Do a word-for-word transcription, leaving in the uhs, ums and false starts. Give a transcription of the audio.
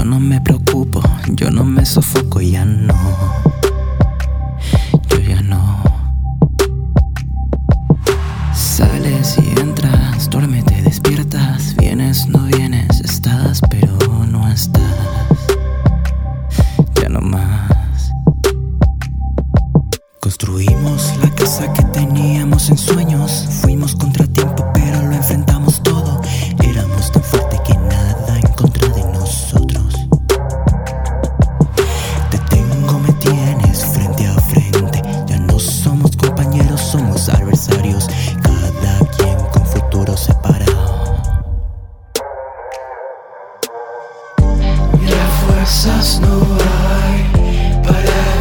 no me preocupo, yo no me sofoco, ya no. Yo ya no. Sales y entras, duérmete, despiertas, vienes, no vienes, estás pero no estás. Ya no más. Construimos la casa que teníamos en sueños, fuimos contratiempo pero lo enfrentamos todo. Éramos tan fuertes que nada en contra de nosotros. Te tengo, me tienes frente a frente, ya no somos compañeros, somos adversarios, cada quien con futuro separado. Ya fuerzas no hay para